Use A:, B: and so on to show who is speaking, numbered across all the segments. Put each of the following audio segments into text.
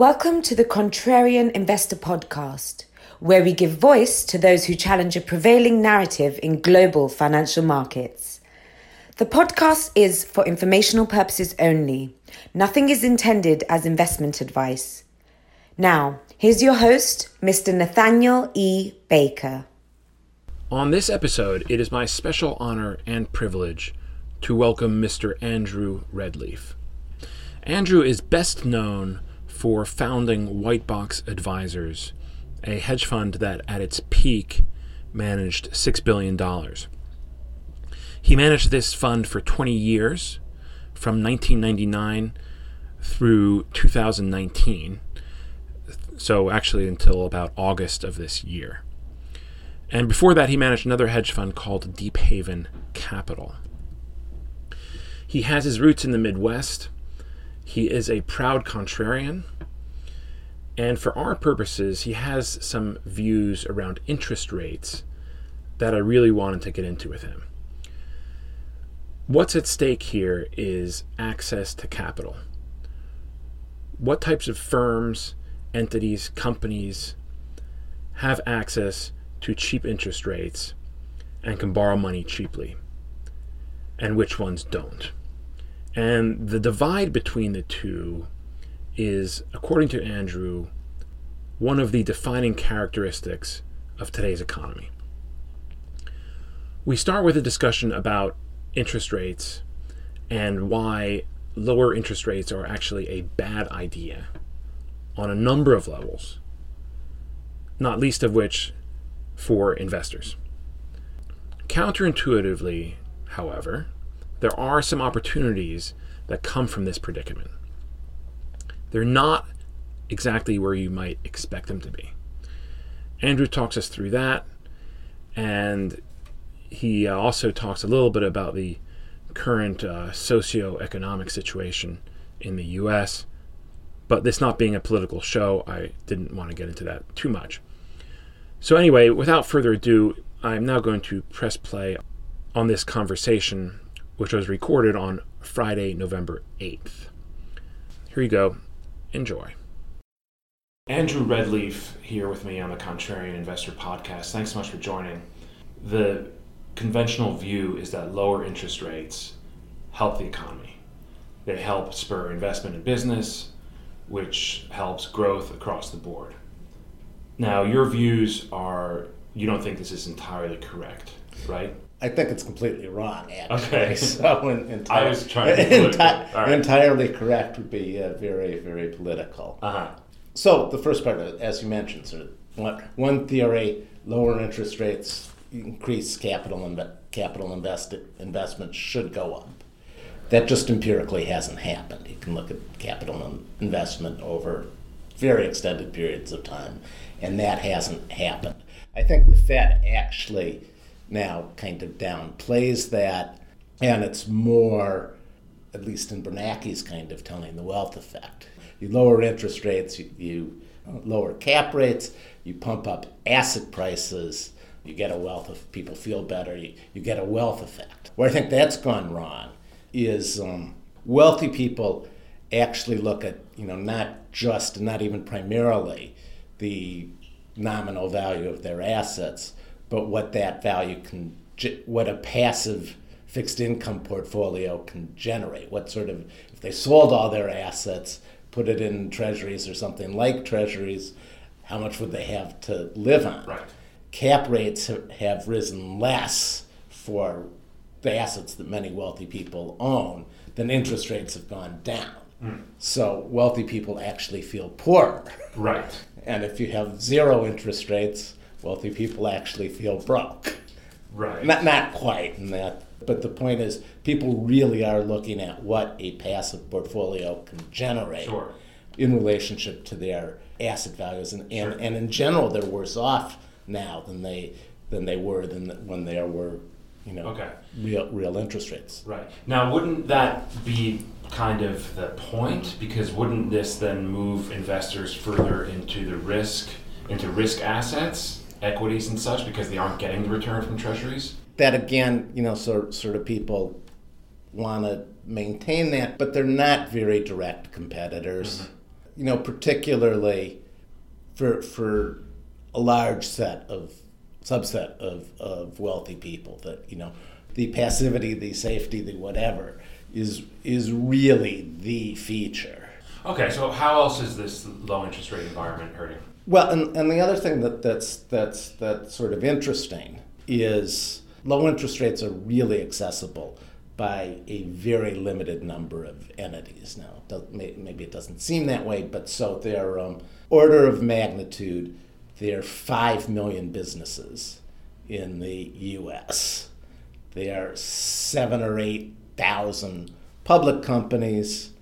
A: Welcome to the Contrarian Investor Podcast, where we give voice to those who challenge a prevailing narrative in global financial markets. The podcast is for informational purposes only. Nothing is intended as investment advice. Now, here's your host, Mr. Nathaniel E. Baker.
B: On this episode, it is my special honor and privilege to welcome Mr. Andrew Redleaf. Andrew is best known for founding Whitebox Advisors, a hedge fund that at its peak managed $6 billion. He managed this fund for 20 years, from 1999 through 2019, so actually until about August of this year. And before that, he managed another hedge fund called Deep Haven Capital. He has his roots in the Midwest. He is a proud contrarian, and for our purposes, he has some views around interest rates that I really wanted to get into with him. What's at stake here is access to capital. What types of firms, entities, companies have access to cheap interest rates and can borrow money cheaply, and which ones don't? And the divide between the two is, according to Andrew, one of the defining characteristics of today's economy. We start with a discussion about interest rates and why lower interest rates are actually a bad idea on a number of levels, not least of which for investors. Counterintuitively, however, there are some opportunities that come from this predicament. They're not exactly where you might expect them to be. Andrew talks us through that, and he also talks a little bit about the current socioeconomic situation in the U.S., but this not being a political show, I didn't want to get into that too much. So anyway, without further ado, I'm now going to press play on this conversation, which was recorded on Friday, November 8th. Here you go. Enjoy. Andrew Redleaf here with me on the Contrarian Investor Podcast. Thanks so much for joining. The conventional view is that lower interest rates help the economy. They help spur investment in business, which helps growth across the board. Now, your views are, you don't think this is entirely correct, right?
C: I think it's completely wrong, actually.
B: Okay.
C: So
B: I was trying to be political.
C: Entirely correct would be very, very political.
B: Uh-huh.
C: So the first part, as you mentioned, sort of one theory: lower interest rates increase investment should go up. That just empirically hasn't happened. You can look at capital investment over very extended periods of time, and that hasn't happened. I think the Fed actually now kind of downplays that, and it's more, at least in Bernanke's kind of telling, the wealth effect. You lower interest rates, you lower cap rates, you pump up asset prices, you get a wealth of people feel better, you get a wealth effect. Where I think that's gone wrong is wealthy people actually look at, not just, not even primarily, the nominal value of their assets, but what that value what a passive fixed income portfolio can generate. What sort of, if they sold all their assets, put it in treasuries or something like treasuries, how much would they have to live on?
B: Right.
C: Cap rates have risen less for the assets that many wealthy people own than interest rates have gone down. So wealthy people actually feel poorer.
B: Right.
C: And if you have zero interest rates, wealthy people actually feel broke.
B: Right.
C: Not quite in that, but the point is people really are looking at what a passive portfolio can generate in relationship to their asset values. And in general, they're worse off now than they were when there were real interest rates.
B: Right. Now, wouldn't that be kind of the point? Because wouldn't this then move investors further into risk assets, equities and such, because they aren't getting the return from treasuries?
C: That again, sort of people want to maintain that, but they're not very direct competitors. particularly for a large subset of wealthy people, that the passivity, the safety, the whatever is really the feature.
B: Okay, so how else is this low interest rate environment hurting?
C: Well, and the other thing that's sort of interesting is low interest rates are really accessible by a very limited number of entities. Now, maybe it doesn't seem that way, but so they're order of magnitude, there are 5 million businesses in the U.S. There are 7,000 or 8,000 public companies,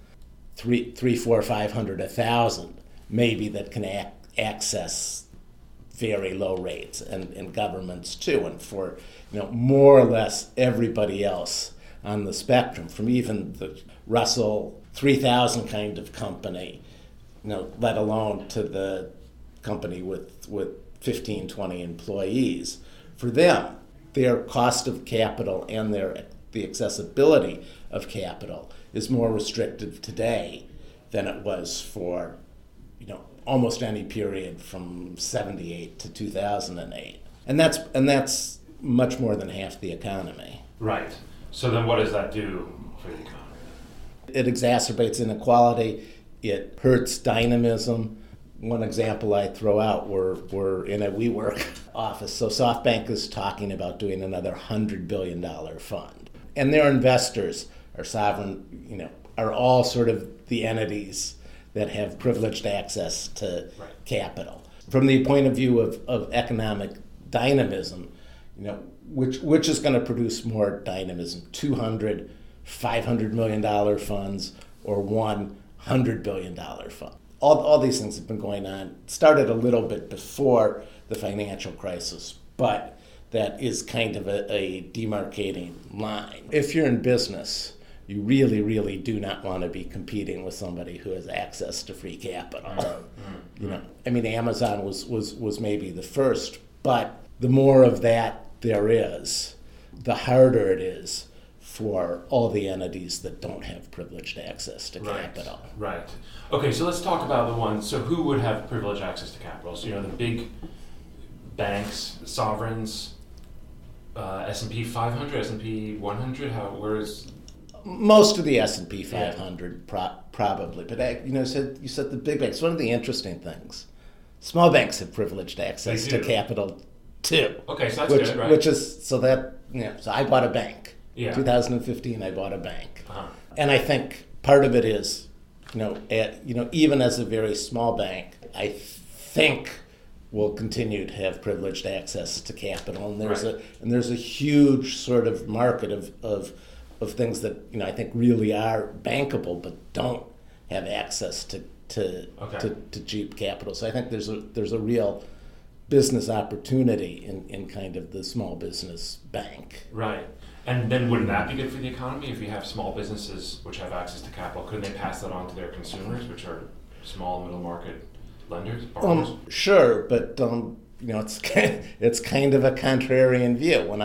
C: 500, 1,000 maybe, that can access very low rates, and governments too. And for more or less everybody else on the spectrum, from even the Russell 3000 kind of company, let alone to the company with 15, 20 employees, for them, their cost of capital and the accessibility of capital is more restrictive today than it was for almost any period from 1978 to 2008, and that's much more than half the economy.
B: Right. So then, what does that do for the economy?
C: It exacerbates inequality. It hurts dynamism. One example I throw out: we're in a WeWork office. So SoftBank is talking about doing another $100 billion fund, and their investors are sovereign. Are all sort of the entities that have privileged access to capital. From the point of view of economic dynamism, which is going to produce more dynamism, $200, $500 million funds or $100 billion fund. All these things have been going on. It started a little bit before the financial crisis, but that is kind of a demarcating line. If you're in business, you really, really do not want to be competing with somebody who has access to free capital. Amazon was maybe the first, but the more of that there is, the harder it is for all the entities that don't have privileged access to capital.
B: Right. Okay, so let's talk about the ones. So who would have privileged access to capital? So, the big banks, sovereigns, S&P 500, S&P 100, where is...
C: Most of the S&P 500 probably, but you said the big banks. One of the interesting things, small banks have privileged access to capital too.
B: Okay, so that's good, right?
C: Which is so I bought a bank.
B: Yeah.
C: 2015, I bought a bank,
B: uh-huh.
C: And I think part of it is, even as a very small bank, I think we'll continue to have privileged access to capital, and there's a huge sort of market of things that I think really are bankable but don't have access to cheap capital. So I think there's a real business opportunity in kind of the small business bank.
B: Right. And then wouldn't that be good for the economy if you have small businesses which have access to capital? Couldn't they pass that on to their consumers, which are small middle market lenders, borrowers?
C: Sure, but it's kind of a contrarian view. When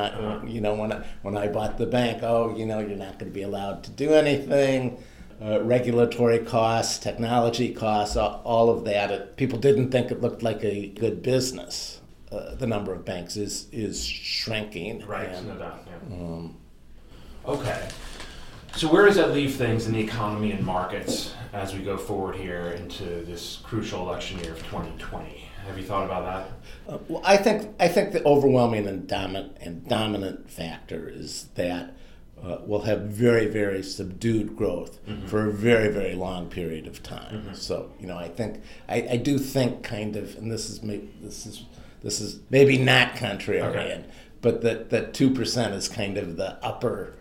C: I bought the bank, you're not going to be allowed to do anything. Regulatory costs, technology costs, all of that. People didn't think it looked like a good business. The number of banks is shrinking.
B: Right, no doubt. Yeah. Okay. So where does that leave things in the economy and markets as we go forward here into this crucial election year of 2020? Have you thought about that?
C: Well, I think the overwhelming and dominant factor is that we'll have very, very subdued growth for a very, very long period of time. Mm-hmm. So I do think kind of, and this is maybe not contrarian, but that 2% is kind of the upper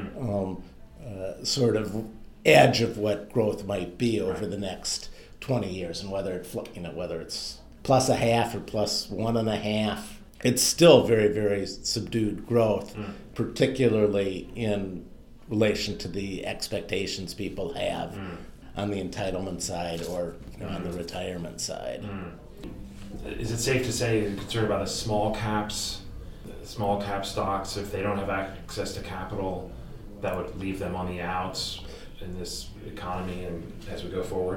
C: sort of edge of what growth might be over the next 20 years, and whether it's plus a half or plus 1.5, it's still very, very subdued growth, particularly in relation to the expectations people have on the entitlement side or on the retirement side.
B: Is it safe to say you're concerned about the small cap stocks, if they don't have access to capital, that would leave them on the outs in this economy and as we go forward?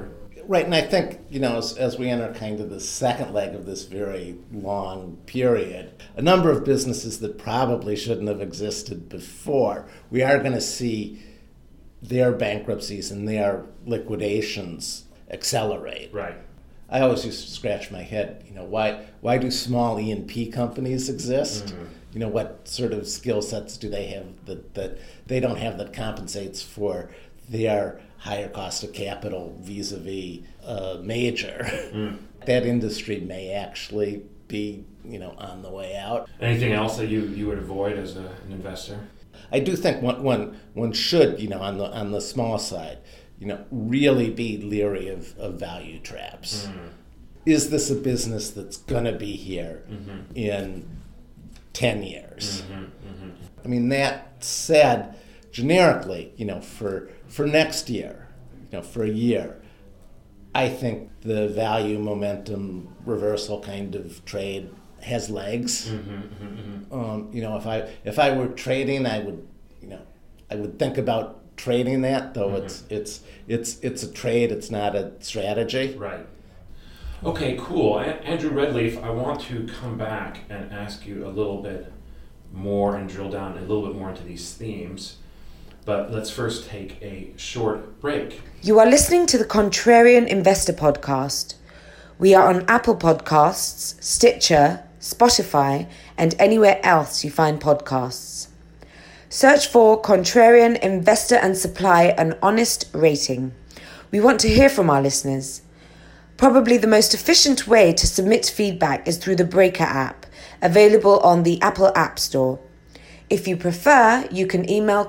C: Right, and I think, as we enter kind of the second leg of this very long period, a number of businesses that probably shouldn't have existed before, we are going to see their bankruptcies and their liquidations accelerate.
B: Right.
C: I always used to scratch my head, why do small E&P companies exist? Mm-hmm. What sort of skill sets do they have that they don't have that compensates for their higher cost of capital vis-a-vis a major? Mm. That industry may actually be, on the way out.
B: Anything else that you would avoid as an investor?
C: I do think one should, on the small side, really be leery of value traps. Mm. Is this a business that's going to be here in 10 years? Mm-hmm, mm-hmm. I mean, that said, generically, for next year, for a year, I think the value momentum reversal kind of trade has legs. Mm-hmm, mm-hmm. If I were trading, I would think about trading that, though. Mm-hmm. It's a trade. It's not a strategy.
B: Right. Okay, cool. Andrew Redleaf, I want to come back and ask you a little bit more and drill down a little bit more into these themes. But let's first take a short break.
A: You are listening to the Contrarian Investor Podcast. We are on Apple Podcasts, Stitcher, Spotify, and anywhere else you find podcasts. Search for Contrarian Investor and supply an honest rating. We want to hear from our listeners. Probably the most efficient way to submit feedback is through the Breaker app, available on the Apple App Store. If you prefer, you can email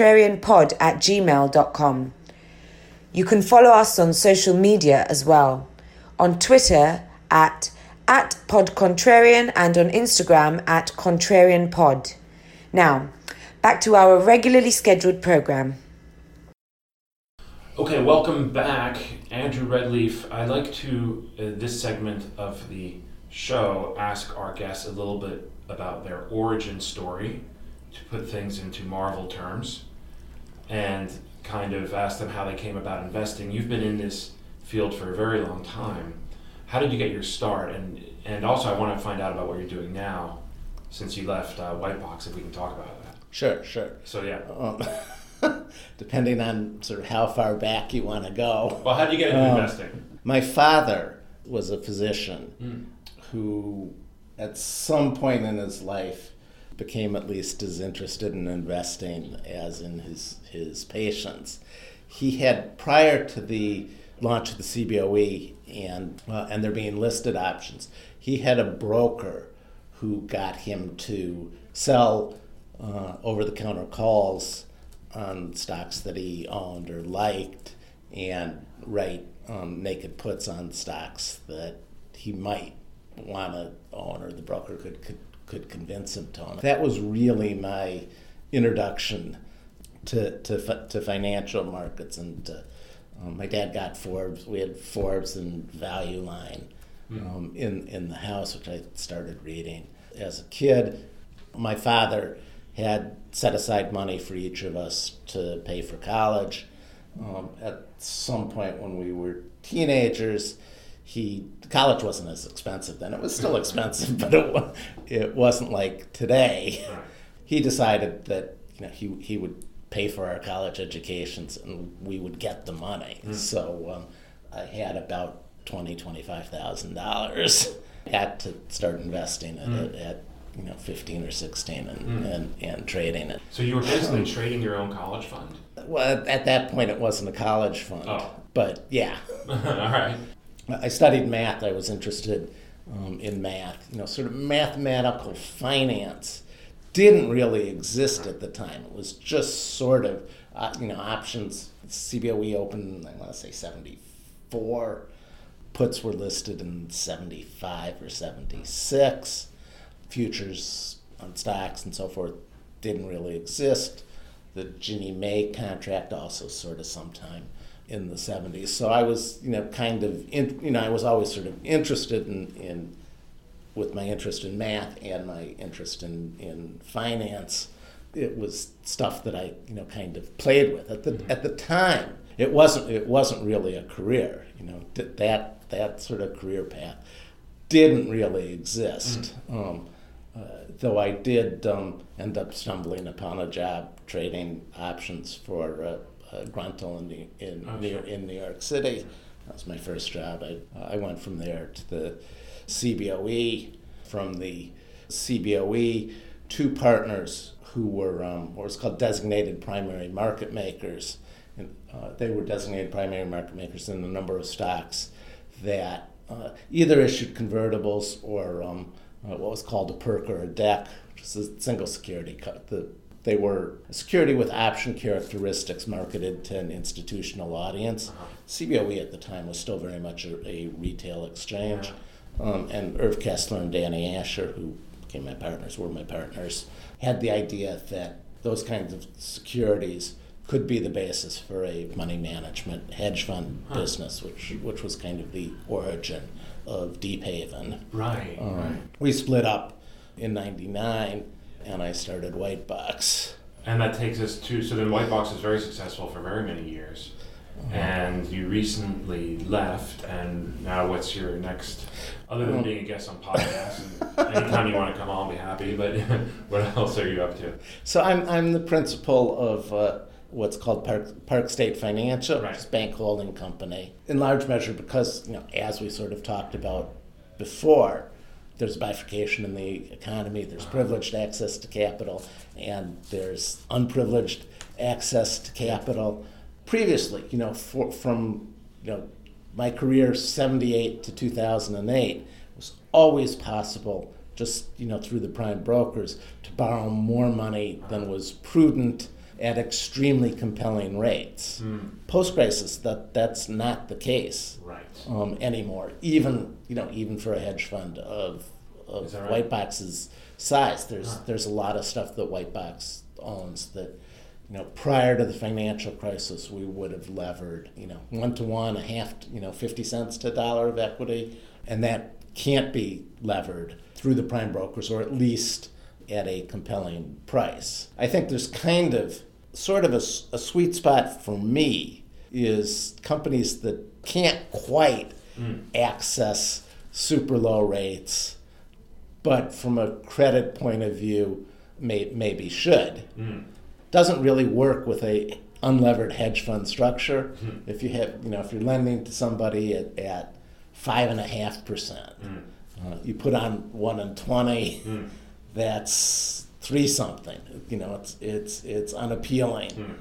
A: contrarianpod@gmail.com. You can follow us on social media as well. On Twitter at @PodContrarian and on Instagram @ContrarianPod. Now, back to our regularly scheduled program.
B: Okay, welcome back. Andrew Redleaf. I'd like to, in this segment of the show, ask our guests a little bit about their origin story, to put things into Marvel terms, and kind of ask them how they came about investing. You've been in this field for a very long time. How did you get your start? And also I want to find out about what you're doing now, since you left Whitebox, if we can talk about that.
C: Sure.
B: So yeah.
C: Depending on sort of how far back you want to go.
B: Well, how did you get into investing?
C: My father was a physician who, at some point in his life, became at least as interested in investing as in his patients. He had, prior to the launch of the CBOE and there being listed options, he had a broker who got him to sell over-the-counter calls on stocks that he owned or liked, and write naked puts on stocks that he might want to own, or the broker could convince him to own. That was really my introduction to financial markets. And my dad got Forbes. We had Forbes and Value Line in the house, which I started reading as a kid. My father had set aside money for each of us to pay for college. At some point when we were teenagers, college wasn't as expensive then. It was still expensive, but it wasn't like today. He decided that he would pay for our college educations and we would get the money. So I had about $25,000. Had to start investing at 15 or 16 and trading it.
B: So you were basically trading your own college fund?
C: Well, at that point it wasn't a college fund.
B: Oh.
C: But yeah.
B: All right.
C: I studied math. I was interested in math. Sort of mathematical finance didn't really exist at the time. It was just sort of, options. CBOE opened, I want to say 74. Puts were listed in 75 or 76. Futures on stocks and so forth didn't really exist. The Ginnie Mae contract also sort of sometime in the 70s. So I was, I was always sort of interested in with my interest in math and my interest in finance. It was stuff that I, kind of played with. At the time, it wasn't really a career. That sort of career path didn't really exist. Though I did end up stumbling upon a job trading options for Gruntal in New York City. That was my first job. I went from there to the CBOE. From the CBOE, two partners who were what was called designated primary market makers. And, they were designated primary market makers in a number of stocks that either issued convertibles or what was called a PERC or a DEC, which is a single security. They were a security with option characteristics marketed to an institutional audience. CBOE at the time was still very much a retail exchange. And Irv Kessler and Danny Asher, who became were my partners, had the idea that those kinds of securities could be the basis for a money management hedge fund business, which was kind of the origin of Deep Haven.
B: Right.
C: We split up in '99, and I started White Box.
B: And that takes us to, so then White Box was very successful for very many years. And you recently left, and now what's your next, other than being a guest on podcasts, and anytime you want to come on, I'll be happy, but what else are you up to?
C: So I'm the principal of what's called Park State Financial,
B: Right.
C: which is a bank holding company, in large measure because, as we sort of talked about before, there's bifurcation in the economy, there's privileged access to capital, and there's unprivileged access to capital. Previously, from my career, 1978 to 2008, it was always possible, just through the prime brokers, to borrow more money than was prudent at extremely compelling rates. Post-crisis, that's not the case anymore. Even for a hedge fund of
B: right?
C: White Box's size, there's a lot of stuff that White Box owns that. Prior to the financial crisis, we would have levered, 1-to-1, a half, 50 cents to $1 of equity, and that can't be levered through the prime brokers, or at least at a compelling price. I think there's sort of a sweet spot for me is companies that can't quite access super low rates, but from a credit point of view, maybe should. Doesn't really work with a unlevered hedge fund structure. If you have, if you're lending to somebody at 5.5%, you put on 1 in 20, that's 3 something. It's unappealing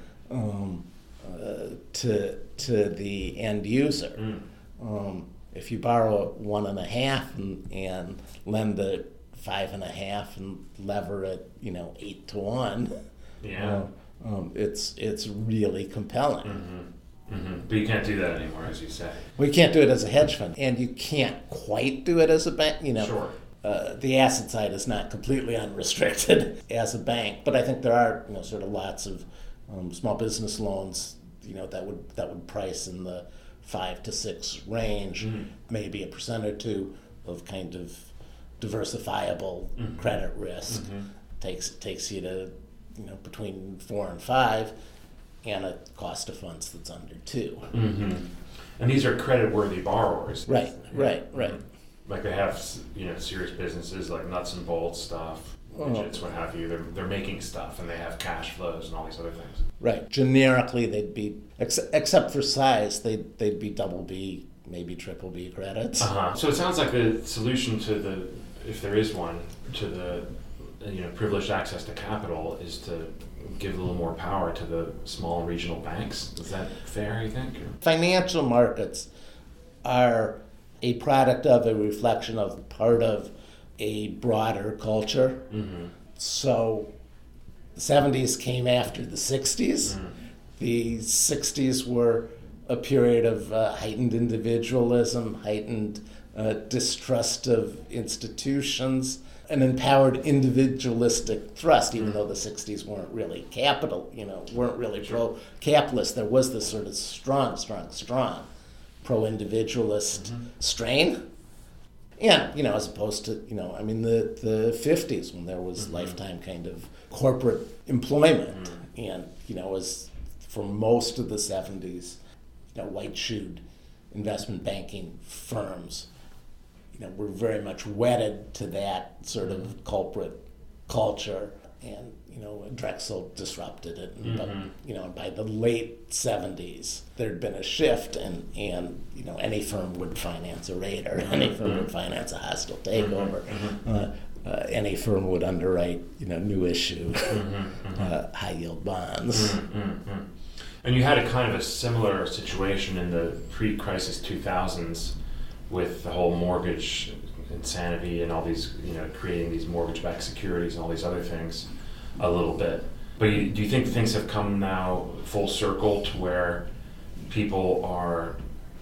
C: to the end user. If you borrow 1.5 and lend at 5.5 and lever at 8-to-1.
B: Yeah.
C: It's really compelling.
B: But you can't do that anymore, as you say.
C: We can't do it as a hedge fund, and you can't quite do it as a bank.
B: Sure.
C: The asset side is not completely unrestricted as a bank, but I think there are sort of lots of small business loans that would price in the 5 to 6 range, maybe 1% or 2% of kind of diversifiable credit risk. Takes you to between 4 and 5, and a cost of funds that's under 2.
B: And these are credit-worthy borrowers.
C: Right.
B: Like they have, serious businesses like nuts and bolts stuff, widgets, what have you. They're making stuff, and they have cash flows and all these other things.
C: Right. Generically, they'd be, except for size, they'd be double B, maybe triple B credits.
B: So it sounds like the solution to if there is one, to the privileged access to capital is to give a little more power to the small and regional banks. Is that fair, you think?
C: Financial markets are a product of a reflection of part of a broader culture. So the 70s came after the 60s. The 60s were a period of heightened individualism, heightened distrust of institutions, an empowered individualistic thrust, even though the 60s weren't really weren't really pro-capitalist. There was this sort of strong pro-individualist strain. And, as opposed to, the 50s when there was lifetime kind of corporate employment. And, was for most of the 70s, white-shoed investment banking firms, were very much wedded to that sort of culprit culture, and Drexel disrupted it. And by the late 70s, there'd been a shift, and any firm would finance a raider, any firm would finance a hostile takeover, any firm would underwrite new issue high yield bonds.
B: And you had a kind of a similar situation in the pre-crisis 2000s with the whole mortgage insanity and all these, creating these mortgage-backed securities and all these other things a little bit. But do you think things have come now full circle to where people are,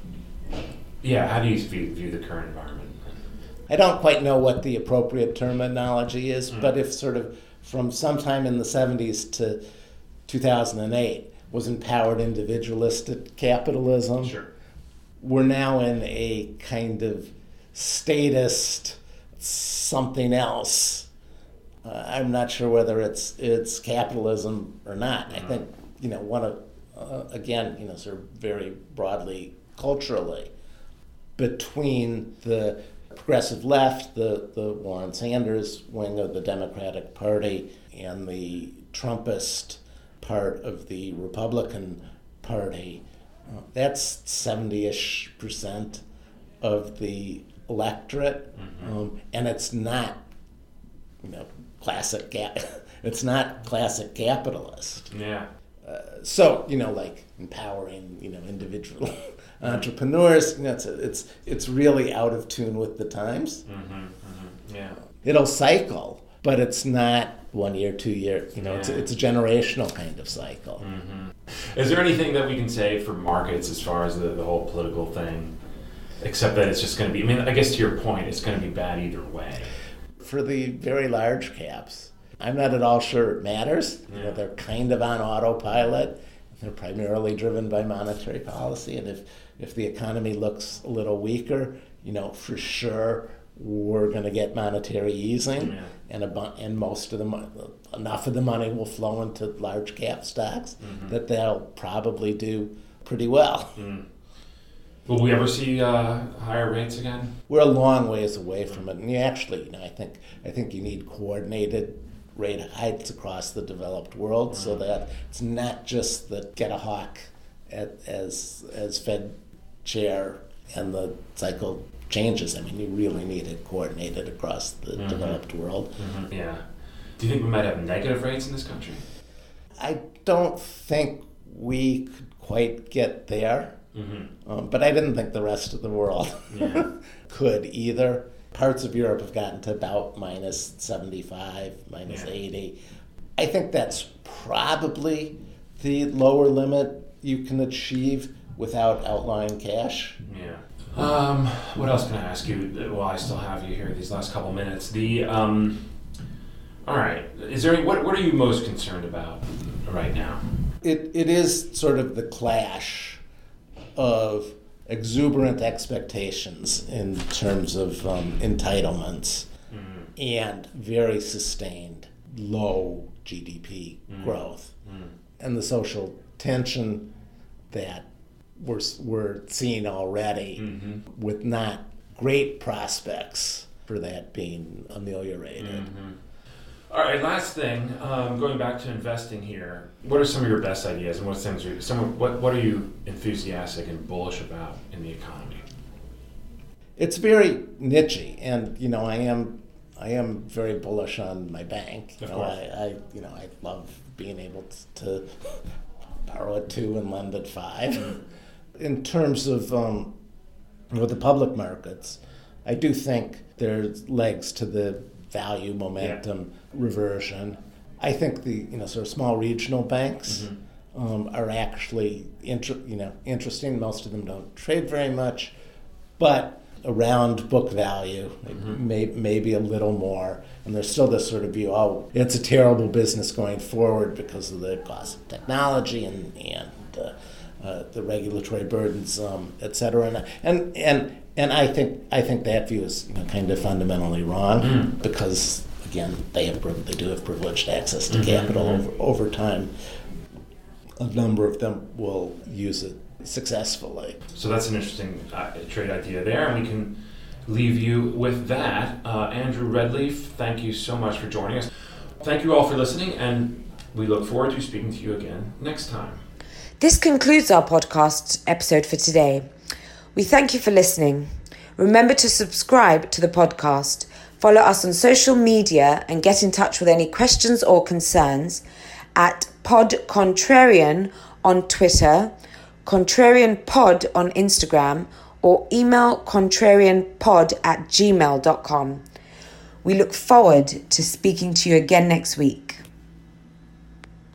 B: how do you view the current environment?
C: I don't quite know what the appropriate terminology is, but if sort of from sometime in the 70s to 2008 was empowered individualistic capitalism,
B: Sure.
C: We're now in a kind of statist something else. I'm not sure whether it's capitalism or not. I think one of again sort of very broadly culturally, between the progressive left, the Warren Sanders wing of the Democratic Party, and the Trumpist part of the Republican Party, that's 70-ish% of the electorate, and it's not, classic. It's not classic capitalist.
B: Yeah.
C: So like empowering, individual entrepreneurs. It's really out of tune with the times.
B: Yeah.
C: It'll cycle, but it's not 1 year, 2 year. It's a generational kind of cycle.
B: Is there anything that we can say for markets as far as the whole political thing, except that it's just going to be? I mean, I guess to your point, it's going to be bad either way.
C: For the very large caps, I'm not at all sure it matters. They're kind of on autopilot. They're primarily driven by monetary policy, and if the economy looks a little weaker, for sure we're going to get monetary easing, and most of enough of the money will flow into large cap stocks that they'll probably do pretty well.
B: Will we ever see higher rates again?
C: We're a long ways away from it, and you actually, I think you need coordinated rate hikes across the developed world, so that it's not just that get a hawk as Fed chair and the cycle changes. I mean, you really need it coordinated across the developed world.
B: Yeah. Do you think we might have negative rates in this country?
C: I don't think we could quite get there, but I didn't think the rest of the world could either. Parts of Europe have gotten to about minus 75, minus 80. I think that's probably the lower limit you can achieve without outlawing cash.
B: Yeah. What else can I ask you while I still have you here these last couple minutes? All right. Is there what are you most concerned about right now?
C: It is sort of the clash of exuberant expectations in terms of entitlements and very sustained low GDP growth, and the social tension that we're seeing already with not great prospects for that being ameliorated.
B: All right, last thing, going back to investing here, what are some of your best ideas, and what are you enthusiastic and bullish about in the economy?
C: It's very niche-y, and I am very bullish on my bank.
B: Of course.
C: I love being able to borrow at 2 and lend at 5. In terms of the public markets, I do think there's legs to the value momentum reversion. I think the sort of small regional banks are actually interesting. Most of them don't trade very much, but around book value, maybe a little more. And there's still this sort of view, it's a terrible business going forward because of the cost of technology and the regulatory burdens, et cetera. And I think that view is kind of fundamentally wrong because, again, they do have privileged access to capital over time. A number of them will use it successfully.
B: So that's an interesting trade idea there, and we can leave you with that. Andrew Redleaf, thank you so much for joining us. Thank you all for listening, and we look forward to speaking to you again next time.
A: This concludes our podcast episode for today. We thank you for listening. Remember to subscribe to the podcast, follow us on social media, and get in touch with any questions or concerns at Pod Contrarian on Twitter, Contrarian Pod on Instagram, or email contrarianpod@gmail.com. We look forward to speaking to you again next week.